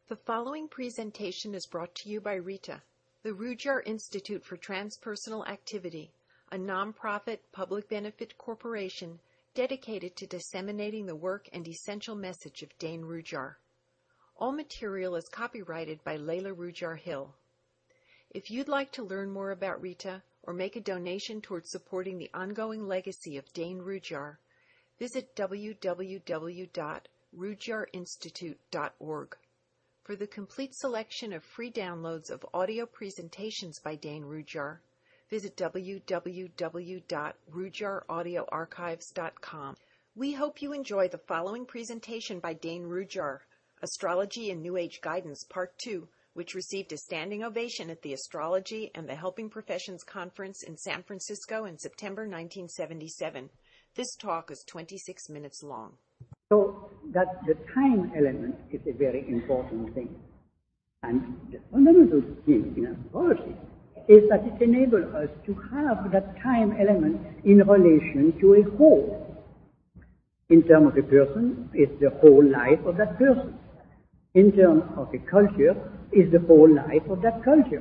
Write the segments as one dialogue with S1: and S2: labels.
S1: The following presentation is brought to you by RITA, the Rudyard Institute for Transpersonal Activity, a nonprofit public benefit corporation dedicated to disseminating the work and essential message of Dane Rudhyar. All material is copyrighted by Layla Rudhyar Hill. If you'd like to learn more about RITA or make a donation towards supporting the ongoing legacy of Dane Rudhyar, visit www.rudyardinstitute.org. For the complete selection of free downloads of audio presentations by Dane Rudhyar, visit www.rudhyaraudioarchives.com. We hope you enjoy the following presentation by Dane Rudhyar, Astrology and New Age Guidance, Part 2, which received a standing ovation at the Astrology and the Helping Professions Conference in San Francisco in September 1977. This talk is 26 minutes long.
S2: So that the time element is a very important thing. And the fundamental thing in astrology is that it enables us to have that time element in relation to a whole. In terms of a person, it's the whole life of that person. In terms of a culture, it's the whole life of that culture.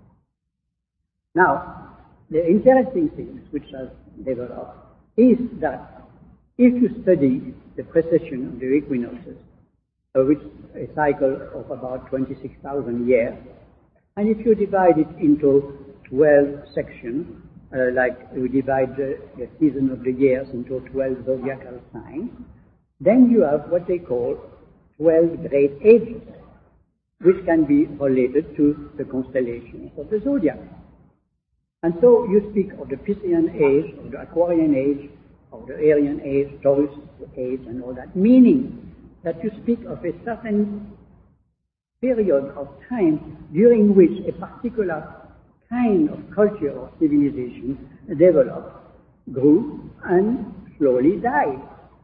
S2: Now, the interesting thing which has developed is that if you study the precession of the equinoxes, which is a cycle of about 26,000 years, and if you divide it into 12 sections, like we divide the season of the years into 12 zodiacal signs, then you have what they call 12 great ages, which can be related to the constellations of the zodiac. And so you speak of the Piscean age, of the Aquarian age, of the Arian age, Taurus age, and all that, meaning that you speak of a certain period of time during which a particular kind of culture or civilization developed, grew, and slowly died.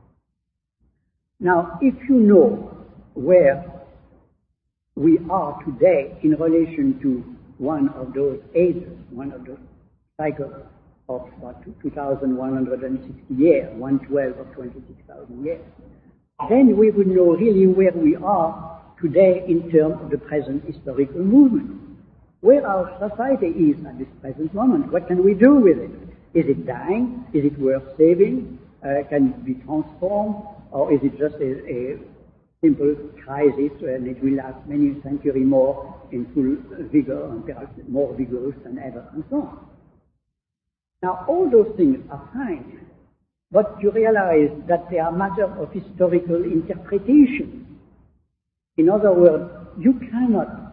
S2: Now, if you know where we are today in relation to one of those ages, one of those cycles of about 2,160 years, 1/12 of 26,000 years, then we would know really where we are today in terms of the present historical movement, where our society is at this present moment. What can we do with it? Is it dying? Is it worth saving? Can it be transformed? Or is it just a simple crisis and it will last many centuries more in full vigor and perhaps more vigorous than ever, and so on? Now, all those things are fine, but you realize that they are matters of historical interpretation. In other words, you cannot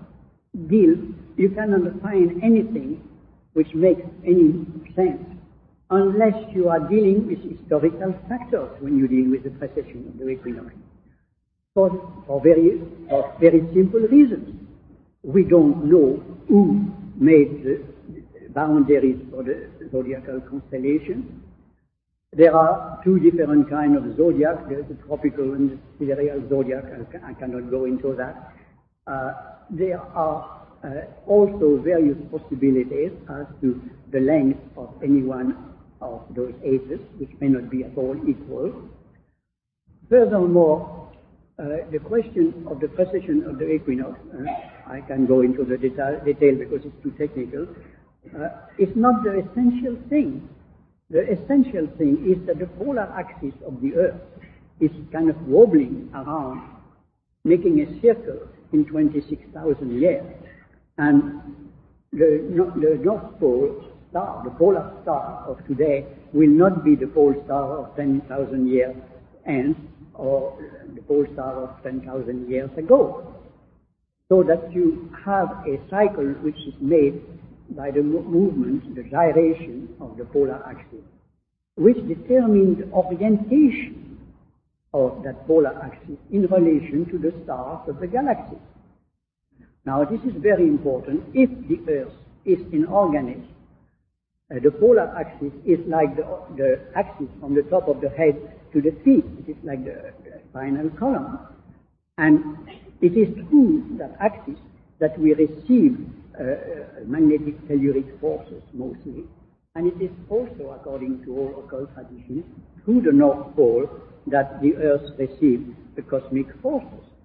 S2: find anything which makes any sense unless you are dealing with historical factors when you deal with the precession of the equinox. For very simple reasons. We don't know who made the boundaries for the zodiacal constellation. There are two different kinds of zodiac. There's the tropical and the sidereal zodiac. I cannot go into that. There are also various possibilities as to the length of any one of those ages, which may not be at all equal. Furthermore, the question of the precession of the equinox, I can go into the detail because it's too technical, is not the essential thing. The essential thing is that the polar axis of the Earth is kind of wobbling around, making a circle in 26,000 years. And the North Pole star, the polar star of today, will not be the pole star of 10,000 years hence, or the pole star of 10,000 years ago. So that you have a cycle which is made by the movement, the gyration of the polar axis, which determines the orientation of that polar axis in relation to the stars of the galaxy. Now, this is very important. If the Earth is an organism, the polar axis is like the axis from the top of the head to the feet. It is like the spinal column. And it is through that axis that we receive magnetic telluric forces mostly. And it is also, according to all occult traditions, through the North Pole that the Earth receives the cosmic forces.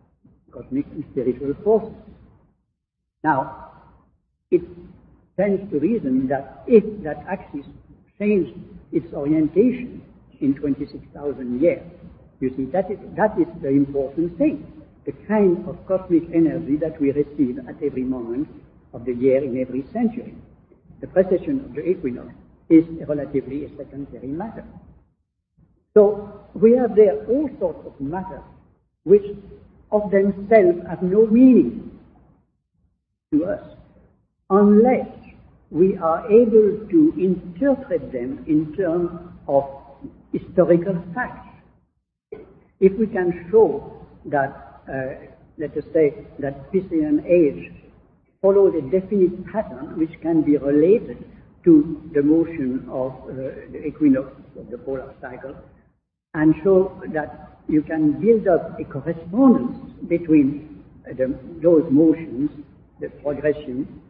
S2: cosmic and spiritual forces. Now, it tends to reason that if that axis changed its orientation in 26,000 years, you see, that is the important thing, the kind of cosmic energy that we receive at every moment of the year in every century. The precession of the equinox is relatively a secondary matter. So we have there all sorts of matter which of themselves have no meaning to us unless we are able to interpret them in terms of historical facts. If we can show that, let us say, that Piscean age follows a definite pattern which can be related to the motion of the equinox of the polar cycle, and show that you can build up a correspondence between those motions, the progression,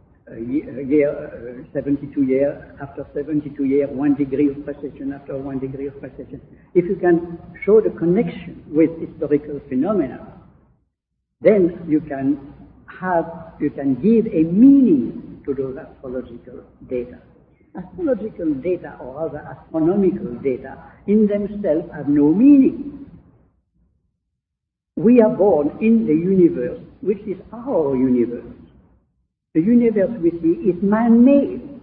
S2: 72 year after 72 year, 1 degree of precession after 1 degree of precession. If you can show the connection with historical phenomena, then you can give a meaning to those astrological data. Astrological data, or rather astronomical data, in themselves have no meaning. We are born in the universe, which is our universe. The universe we see is man-made.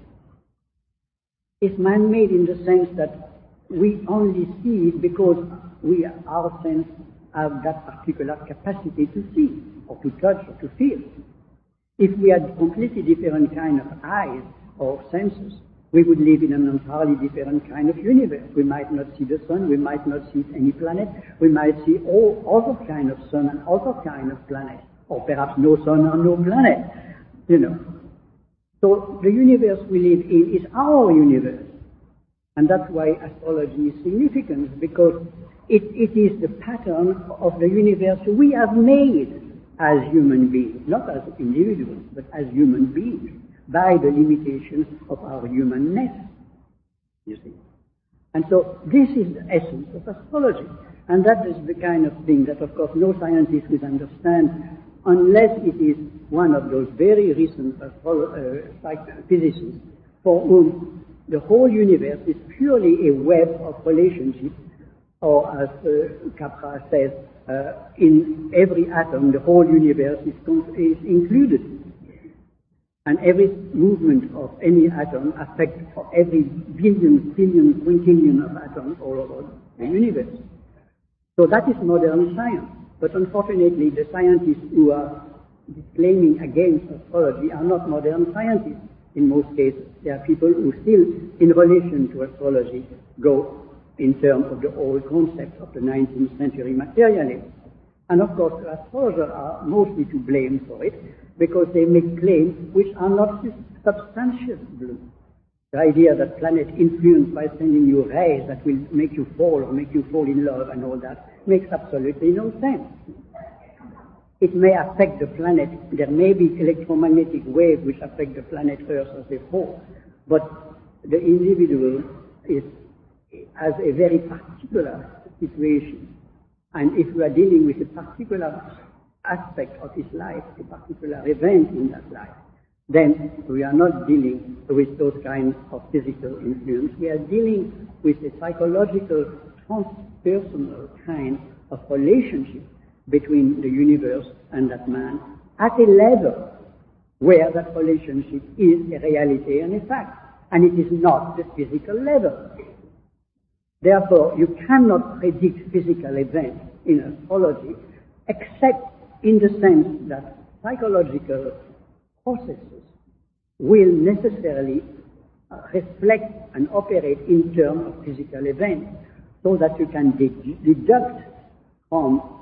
S2: It's man-made in the sense that we only see it because our sense have that particular capacity to see, or to touch, or to feel. If we had completely different kind of eyes or senses, we would live in an entirely different kind of universe. We might not see the sun, we might not see any planet, we might see all other kind of sun and other kind of planet, or perhaps no sun or no planet, you know. So the universe we live in is our universe. And that's why astrology is significant, because it is the pattern of the universe we have made as human beings, not as individuals, but as human beings, by the limitations of our humanness, you see. And so this is the essence of astrology. And that is the kind of thing that, of course, no scientist will understand unless it is one of those very recent physicists for whom the whole universe is purely a web of relationships, or as Capra says, in every atom the whole universe is included. And every movement of any atom affects every billion, quintillion of atoms all over the universe. So that is modern science. But unfortunately, the scientists who are claiming against astrology are not modern scientists in most cases. They are people who still, in relation to astrology, go in terms of the old concept of the 19th century materialism. And of course, the astrologers are mostly to blame for it, because they make claims which are not substantiable. The idea that planet influenced by sending you rays that will make you fall or make you fall in love and all that makes absolutely no sense. It may affect the planet. There may be electromagnetic waves which affect the planet Earth as a whole, but the individual has a very particular situation. And if we are dealing with a particular aspect of his life, a particular event in that life, then we are not dealing with those kinds of physical influence. We are dealing with a psychological, transpersonal kind of relationship between the universe and that man at a level where that relationship is a reality and a fact, and it is not the physical level. Therefore, you cannot predict physical events in astrology except in the sense that psychological processes will necessarily reflect and operate in terms of physical events, so that you can deduct from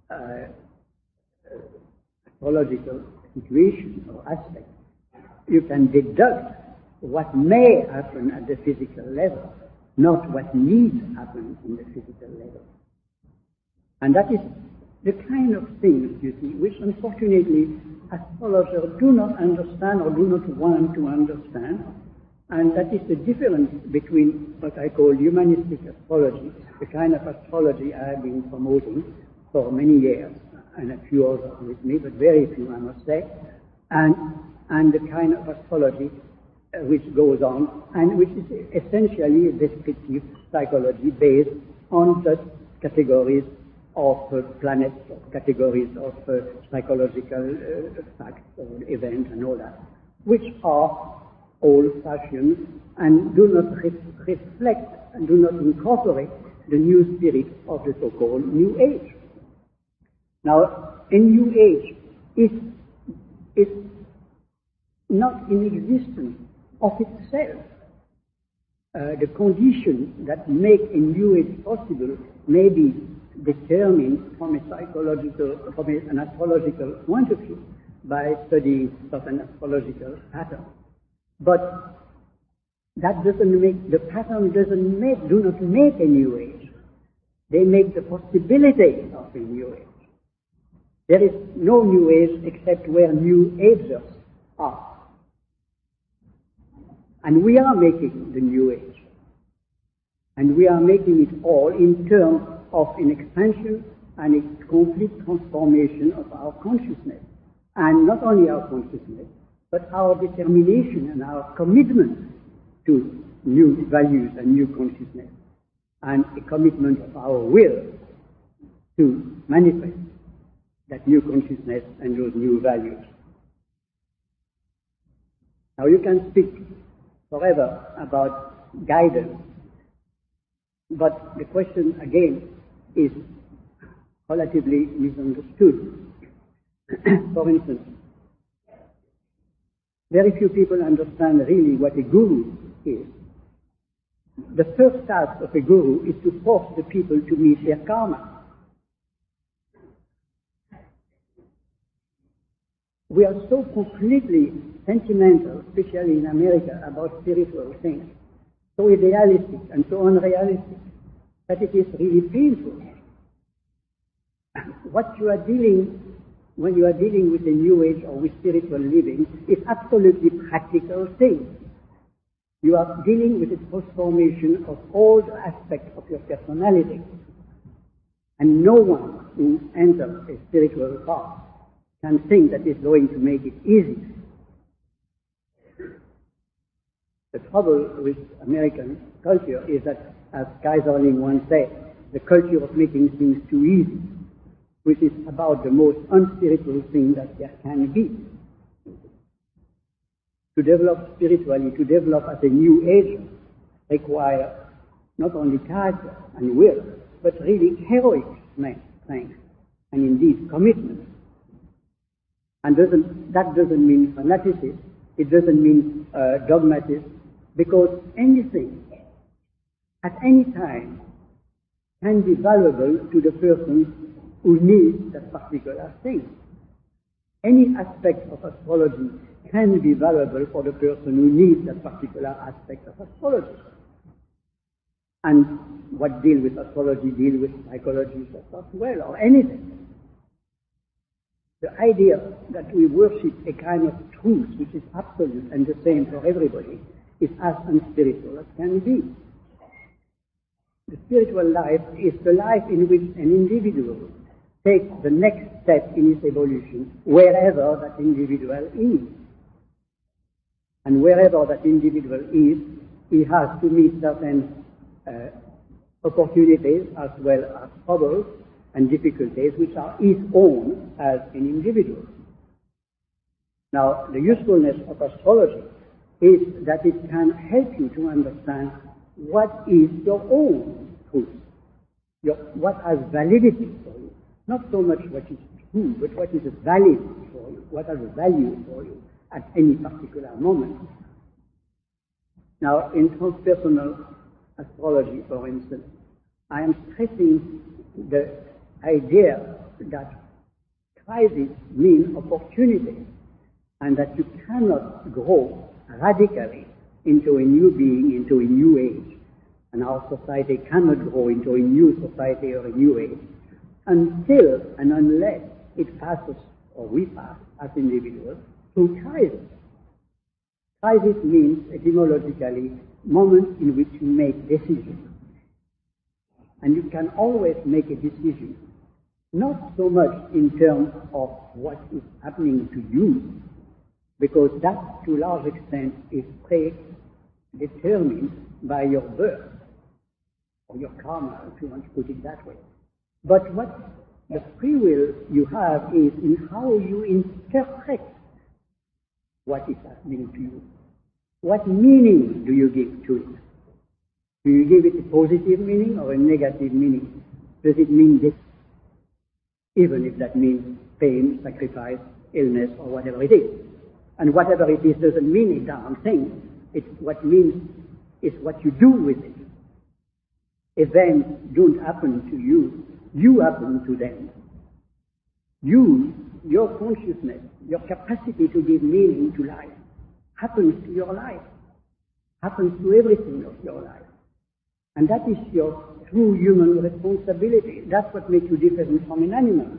S2: astrological situation or aspect. You can deduct what may happen at the physical level, not what needs happen in the physical level. And that is the kind of things, you see, which unfortunately astrologers do not understand or do not want to understand. And that is the difference between what I call humanistic astrology, the kind of astrology I have been promoting for many years, and a few others with me, but very few, I must say, and the kind of astrology which goes on, and which is essentially a descriptive psychology based on just categories of planets, or categories of psychological facts or events and all that, which are old-fashioned and do not reflect and do not incorporate the new spirit of the so-called New Age. Now, a New Age is not in existence of itself. The conditions that make a New Age possible may be determined from an astrological point of view by studying certain astrological patterns. But that doesn't make, the pattern do not make a New Age. They make the possibility of a New Age. There is no New Age except where New Agers are. And we are making the New Age. And we are making it all in terms of an expansion and a complete transformation of our consciousness. And not only our consciousness, but our determination and our commitment to new values and new consciousness. And a commitment of our will to manifest that new consciousness and those new values. Now you can speak forever about guidance, but the question again is relatively misunderstood. For instance, very few people understand really what a guru is. The first task of a guru is to force the people to meet their karma. We are so completely sentimental, especially in America, about spiritual things, so idealistic and so unrealistic, that it is really painful. What you are dealing, when you are dealing with the New Age or with spiritual living, is absolutely practical things. You are dealing with the transformation of all the aspects of your personality. And no one who enters a spiritual path can think that it's going to make it easy. The trouble with American culture is that, as Kaiserling once said, the culture of making things too easy, which is about the most unspiritual thing that there can be. To develop spiritually, to develop as a new age, requires not only character and will, but really heroic strength and indeed commitment. And that doesn't mean fanaticism, it doesn't mean dogmatism, because anything, at any time, can be valuable to the person who needs that particular thing. Any aspect of astrology can be valuable for the person who needs that particular aspect of astrology. And what deal with astrology, deal with psychology just as well, or anything. The idea that we worship a kind of truth which is absolute and the same for everybody is as unspiritual as can be. The spiritual life is the life in which an individual takes the next step in his evolution wherever that individual is. And wherever that individual is, he has to meet certain opportunities as well as troubles and difficulties which are his own as an individual. Now, the usefulness of astrology is that it can help you to understand what is your own truth, what has validity for you. Not so much what is true, but what is valid for you, what has value for you at any particular moment. Now, in transpersonal astrology, for instance, I am stressing the idea that crises mean opportunity, and that you cannot grow radically into a new being, into a new age. And our society cannot grow into a new society or a new age until and unless it passes, or we pass as individuals, through crisis. Crisis means, etymologically, moment in which you make decisions. And you can always make a decision not so much in terms of what is happening to you, because that, to a large extent, is predetermined by your birth, or your karma, if you want to put it that way. But what the free will you have is in how you interpret what is happening to you. What meaning do you give to it? Do you give it a positive meaning or a negative meaning? Does it mean this? Even if that means pain, sacrifice, illness, or whatever it is. And whatever it is doesn't mean a darn thing. What means is what you do with it. Events don't happen to you. You happen to them. Your consciousness, your capacity to give meaning to life happens to your life. Happens to everything of your life. And that is your true human responsibility. That's what makes you different from an animal.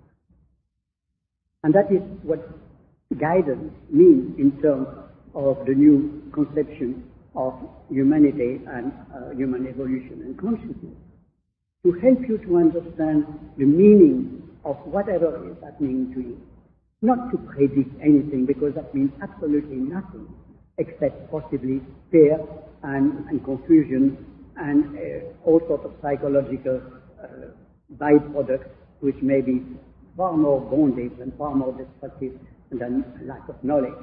S2: And that is what guidance means in terms of the new conception of humanity and human evolution and consciousness. To help you to understand the meaning of whatever is happening to you. Not to predict anything, because that means absolutely nothing, except possibly fear and confusion and all sorts of psychological byproducts which may be far more bondage and far more destructive than lack of knowledge.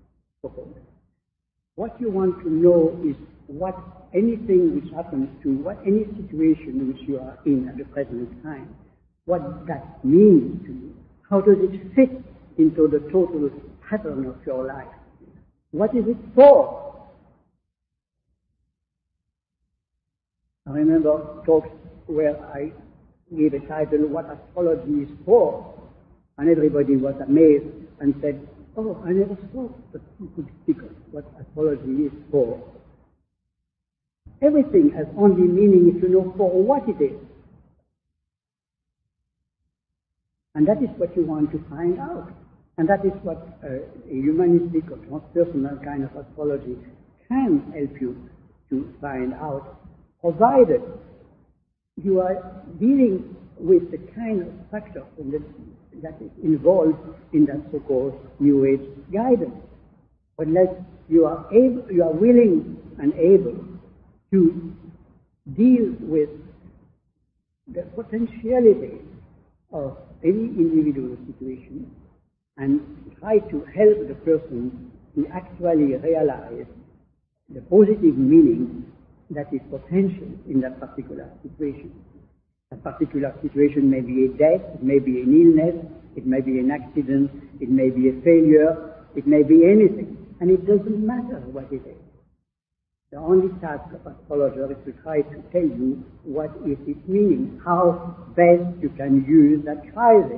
S2: What you want to know is what anything which happens to any situation which you are in at the present time, what that means to you. How does it fit into the total pattern of your life? What is it for? I remember talks where I gave a title, What Astrology is For, and everybody was amazed and said, oh, I never thought that you could speak of what astrology is for. Everything has only meaning if you know for what it is. And that is what you want to find out. And that is what a humanistic or transpersonal kind of astrology can help you to find out, provided you are dealing with the kind of factors that is involved in that so-called New Age guidance. Unless you are willing and able to deal with the potentiality of any individual situation and try to help the person to actually realize the positive meaning that is potential in that particular situation. A particular situation may be a death, it may be an illness, it may be an accident, it may be a failure, it may be anything. And it doesn't matter what it is. The only task of astrologer is to try to tell you what is its meaning, how best you can use that crisis.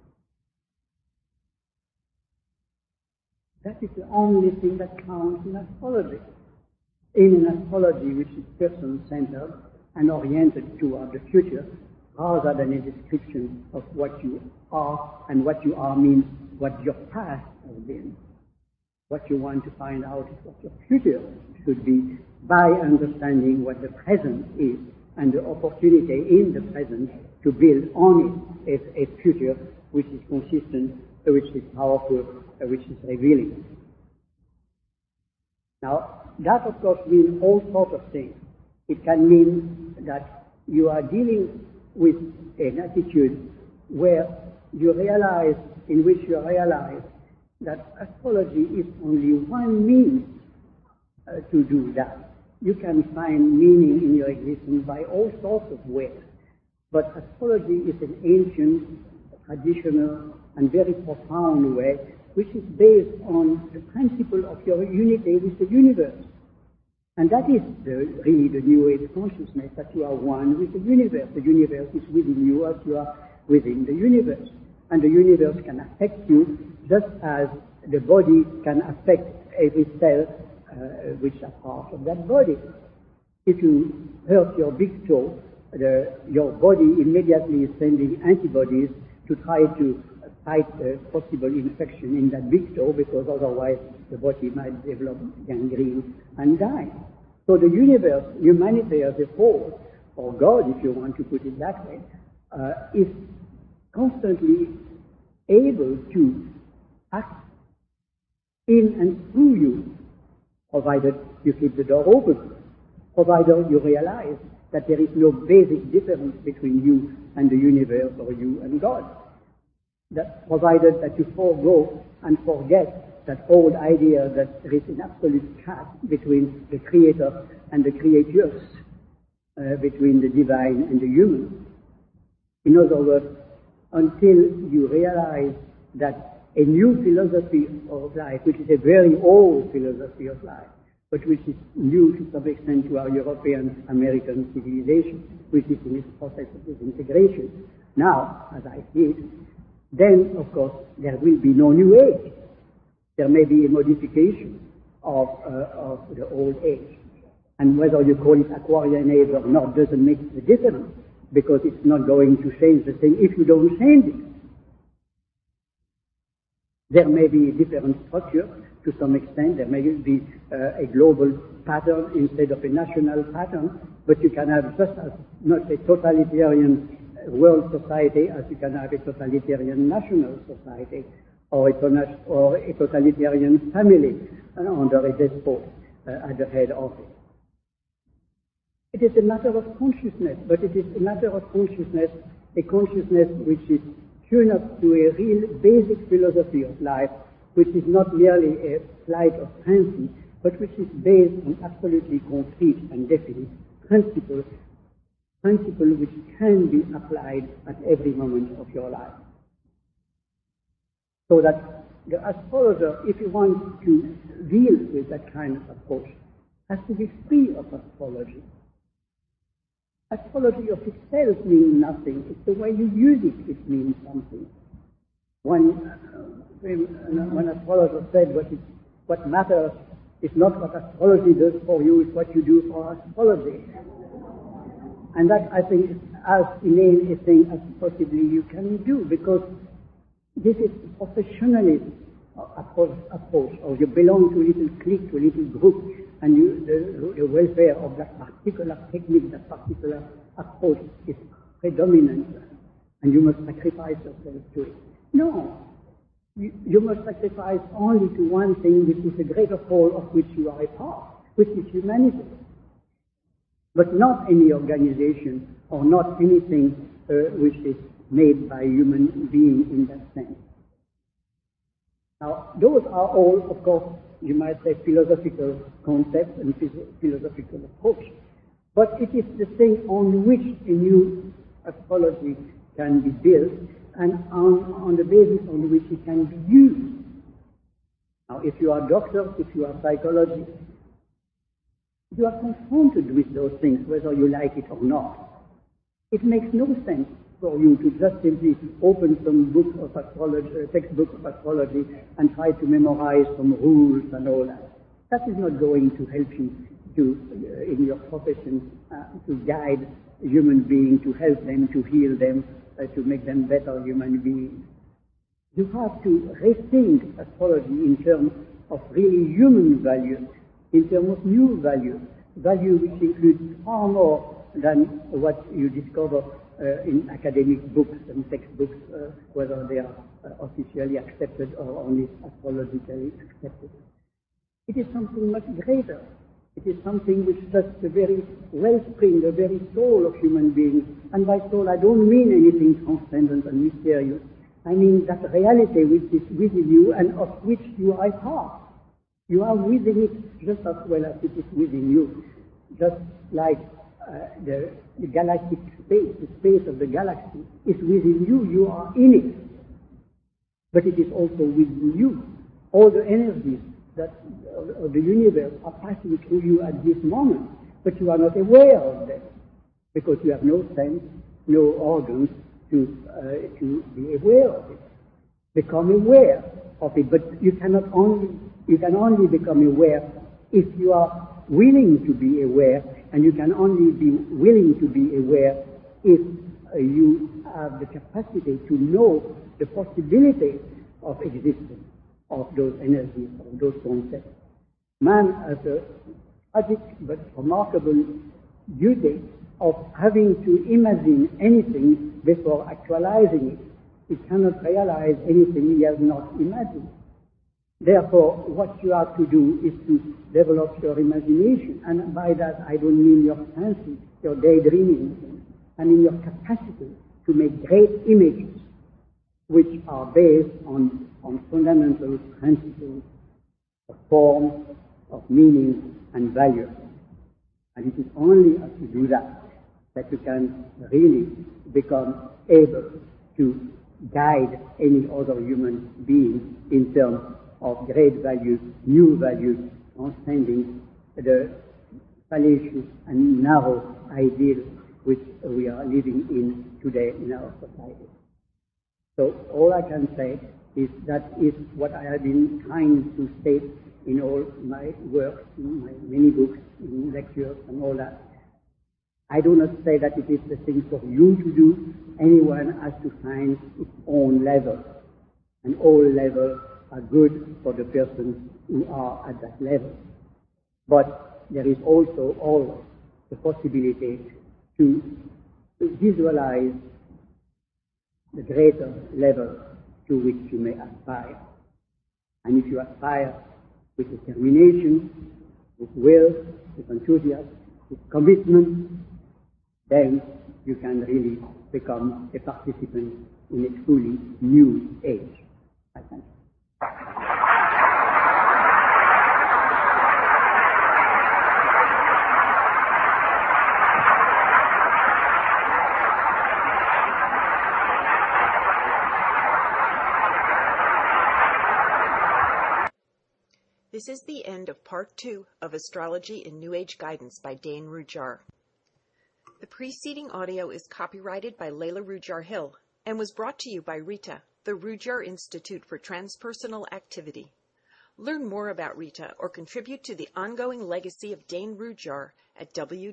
S2: That is the only thing that counts in astrology. In an astrology which is person-centered and oriented toward the future, rather than a description of what you are, and what you are means what your past has been. What you want to find out is what your future should be by understanding what the present is and the opportunity in the present to build on it a future which is consistent, which is powerful, which is revealing. Now, that of course means all sorts of things. It can mean that you are dealing with an attitude where you realize, in which you realize that astrology is only one means to do that. You can find meaning in your existence by all sorts of ways. But astrology is an ancient, traditional, and very profound way, which is based on the principle of your unity with the universe. And that is really the New Age consciousness, that you are one with the universe. The universe is within you as you are within the universe. And the universe can affect you just as the body can affect every cell which are part of that body. If you hurt your big toe, your body immediately is sending antibodies to try to fight possible infection in that big toe, because otherwise the body might develop gangrene and die. So the universe, humanity as a whole, or God if you want to put it that way, is constantly able to act in and through you, provided you keep the door open, provided you realize that there is no basic difference between you and the universe or you and God. That provided that you forego and forget that old idea that there is an absolute gap between the creator and the creatures, between the divine and the human. In other words, until you realize that a new philosophy of life, which is a very old philosophy of life, but which is new to some extent to our European American civilization, which is in its process of disintegration. Now, as I see it, then, of course, there will be no new age. There may be a modification of the old age. And whether you call it Aquarian age or not doesn't make a difference, because it's not going to change the thing if you don't change it. There may be a different structure to some extent. There may be a global pattern instead of a national pattern, but you can have just as much a totalitarian world society as you can have a totalitarian national society, or a totalitarian family under a despot at the head of it. It is a matter of consciousness, but it is a matter of consciousness, a consciousness which is tuned up to a real basic philosophy of life, which is not merely a flight of fancy, but which is based on absolutely concrete and definite principles which can be applied at every moment of your life. So that the astrologer, if you want to deal with that kind of approach, has to be free of astrology. Astrology of itself means nothing. It's the way you use it which means something. One astrologer said what matters is not what astrology does for you, it's what you do for astrology. And that, I think, is as inane a thing as possibly you can do, because this is professionalism approach, or you belong to a little clique, to a little group, and the welfare of that particular technique, that particular approach is predominant, and you must sacrifice yourself to it. No. You must sacrifice only to one thing, which is the greater whole of which you are a part, which is humanity. But not any organization, or not anything which is made by human being in that sense. Now, those are all, of course, you might say, philosophical concepts and philosophical approach. But it is the thing on which a new astrology can be built, and on the basis on which it can be used. Now, if you are doctors, if you are psychologists, you are confronted with those things, whether you like it or not. It makes no sense for you to just simply open some book of astrology, textbook of astrology, and try to memorize some rules and all that. That is not going to help you in your profession, to guide human beings, to help them, to heal them, to make them better human beings. You have to rethink astrology in terms of really human value, in terms of new value which includes far more than what you discover in academic books and textbooks, whether they are officially accepted or only astrologically accepted. It is something much greater. It is something which touches the very wellspring, the very soul of human beings. And by soul, I don't mean anything transcendent and mysterious. I mean that reality which is within you and of which you are a part. You are within it just as well as it is within you. Just like the galactic space, the space of the galaxy is within you, you are in it. But it is also within you. All the energies that of the universe are passing through you at this moment, but you are not aware of them, because you have no sense, no organs to be aware of it. Become aware of it, but you can only become aware if you are willing to be aware, and you can only be willing to be aware if you have the capacity to know the possibility of existence of those energies, of those concepts. Man has a tragic but remarkable duty of having to imagine anything before actualizing it. It cannot realize anything he has not imagined. Therefore, what you have to do is to develop your imagination, and by that I don't mean your fancy, your daydreaming, I mean your capacity to make great images which are based on fundamental principles of form, of meaning, and value. And it is only as you do that that you can really become able to guide any other human being in terms of great value, new value, transcending the fallacious and narrow ideals which we are living in today in our society. So all I can say is that is what I have been trying to state in all my work, in my many books, in lectures and all that. I do not say that it is the thing for you to do. Anyone has to find its own level. And all levels are good for the persons who are at that level. But there is also always the possibility to visualize the greater level to which you may aspire. And if you aspire with determination, with will, with enthusiasm, with commitment, then you can really become a participant in a truly new age. I thank you.
S1: This is the end of Part 2 of Astrology in New Age Guidance by Dane Rudhyar. The preceding audio is copyrighted by Layla Rudhyar Hill and was brought to you by RITA, the Rudhyar Institute for Transpersonal Activity. Learn more about RITA or contribute to the ongoing legacy of Dane Rudhyar at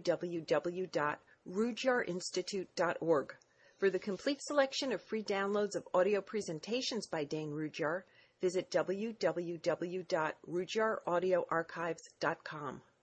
S1: www.rudhyarinstitute.org. For the complete selection of free downloads of audio presentations by Dane Rudhyar, visit www.rudhyaraudioarchives.com.